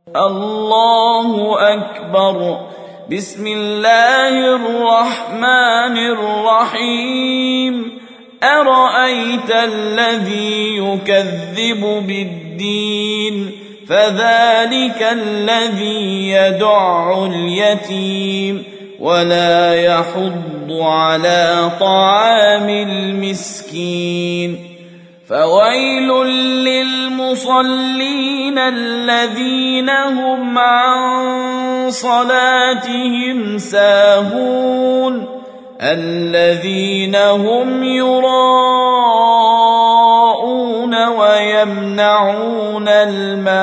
الله أكبر. بسم الله الرحمن الرحيم. أرأيت الذي يكذب بالدين فذلك الذي يدع اليتيم ولا يحض على طعام المسكين. فويل للمصلين الذين هم عن صلاتهم ساهون الذين هم يراءون ويمنعون الماعون